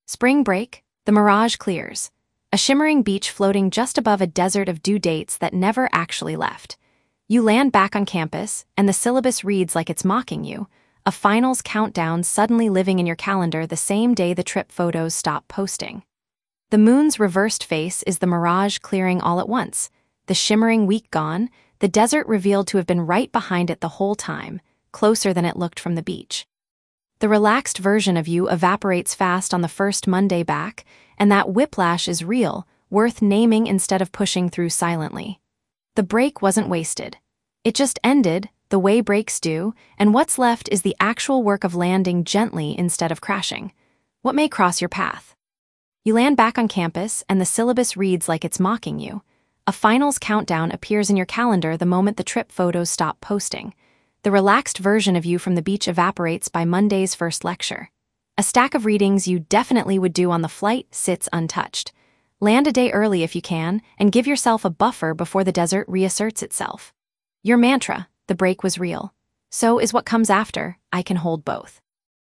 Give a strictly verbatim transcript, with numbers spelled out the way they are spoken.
Spring break, the mirage clears. A shimmering beach floating just above a desert of due dates that never actually left. You land back on campus, and the syllabus reads like it's mocking you, a finals countdown suddenly living in your calendar the same day the trip photos stop posting. The moon's reversed face is the mirage clearing all at once, the shimmering week gone, the desert revealed to have been right behind it the whole time, closer than it looked from the beach. The relaxed version of you evaporates fast on the first Monday back, and that whiplash is real, worth naming instead of pushing through silently. The break wasn't wasted. It just ended, the way breaks do, and what's left is the actual work of landing gently instead of crashing. What may cross your path? You land back on campus, and the syllabus reads like it's mocking you. A finals countdown appears in your calendar the moment the trip photos stop posting. The relaxed version of you from the beach evaporates by Monday's first lecture. A stack of readings you definitely would do on the flight sits untouched. Land a day early if you can, and give yourself a buffer before the desert reasserts itself. Your mantra, the break was real. So is what comes after, I can hold both.